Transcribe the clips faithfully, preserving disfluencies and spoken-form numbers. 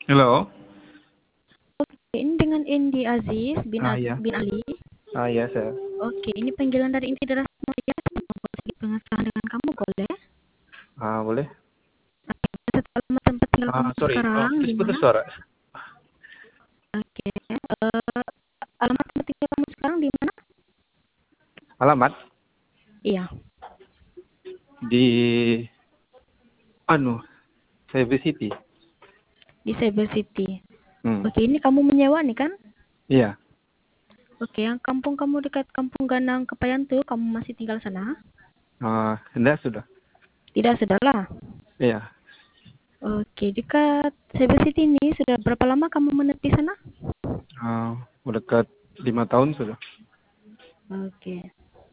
Halo. Oke, ini dengan Indi Aziz bin, Ah Az- ya. bin Ali. Ah ya saya. Oke, ini panggilan dari inti darah ya. Membuat sedikit pengesahan dengan kamu, boleh? Ah boleh. Serta alamat tempat tinggal kamu Ah sorry. Oh sekarang di putus-putus mana? suara. Oke, eh, alamat tempat tinggal kamu sekarang di mana? Alamat Iya, di anu Cyber City. di Cyber City. Hmm. Oke, ini kamu menyewa nih kan? Iya. Oke, yang kampung kamu dekat Kampung Ganang Kepayan tuh, kamu masih tinggal sana? Ah enggak sudah. Tidak, sudahlah. Iya. Oke, dekat Cyber City ini sudah berapa lama kamu menetap di sana? Ah udah dekat lima tahun sudah. Oke.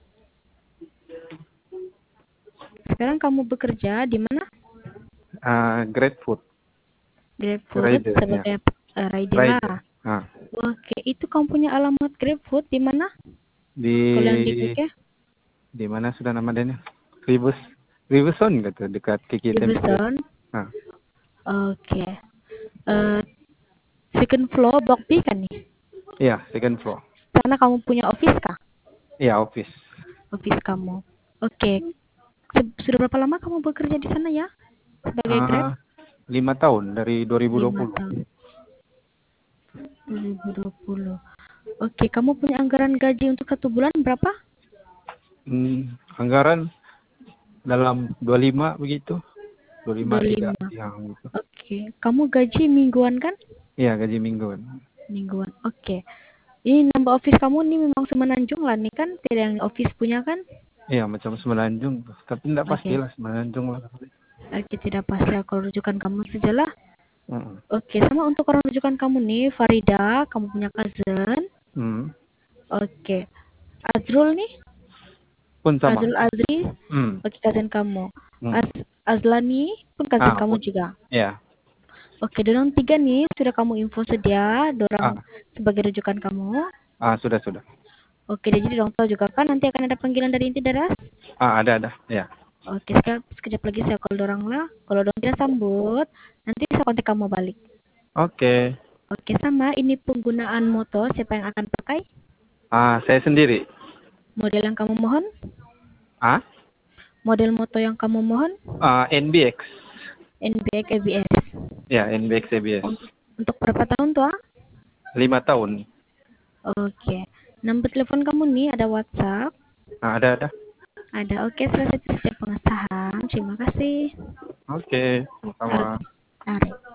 Sekarang kamu bekerja di mana? Ah GrabFood. GrabFood Rider ya. sebagai uh, rider Rider. lah. Ah Oke, itu kamu punya alamat GrabFood di mana? di Kalau yang di Quick ya? di mana sudah nama dia? Ribus Ribuson gitu dekat Kiki Di Tempe. Busan. Ah Oke. Eh, second floor block B kan nih? iya second floor. Sana kamu punya office kah? Iya office. Office kamu. Oke. Se- Sudah berapa lama kamu bekerja di sana ya? Sebagai Grab? Ah lima tahun dari dua ribu dua Lima puluh. tahun. dua ribu dua puluh. Oke, kamu punya anggaran gaji untuk satu bulan berapa? Hmm, anggaran dalam dua puluh lima begitu. dua puluh lima tidak dua puluh lima. yang gitu. Oke, kamu gaji mingguan kan? Iya, gaji mingguan. Mingguan. Oke. Ini nambah office kamu nih memang semenanjung lah nih kan? Tidak yang office punya kan? Iya, macam Semenanjung. Tapi tidak Oke. pastilah Semenanjung lah. Oke, tidak pasti kalau rujukan kamu sajalah. Mm-mm. Oke, sama untuk orang rujukan kamu nih, Farida, kamu punya cousin. Hmm. Oke. Azrul nih, Pun sama. Azrul Azri, Hmm. oke cousin kamu. Hmm. Az Azlani pun cousin Ah, kamu pun. juga. Ya. Oke, dorong tiga nih, sudah kamu info sedia, dorong Ah, sebagai rujukan kamu. ah sudah sudah. Oke, jadi dorong tahu juga kan nanti akan ada panggilan dari inti daras. Ah, ada ada. Ya. Oke, sekarang sekejap lagi saya call dorang lah. Kalau dorang tidak sambut, nanti saya kontak kamu balik. Oke. Oke, sama ini penggunaan motor siapa yang akan pakai? Ah, saya sendiri. Model yang kamu mohon? Ah? Model motor yang kamu mohon? Ah, N B X. N B X A B S. Ya, N B X A B S. Untuk, untuk berapa tahun tuh? Ah? Lima tahun. Oke. Nomor telepon kamu nih ada WhatsApp? Ah, ada ada. Ada. Oke, selesai setiap pengesahan. Terima kasih. Oke, sama-sama. Ari.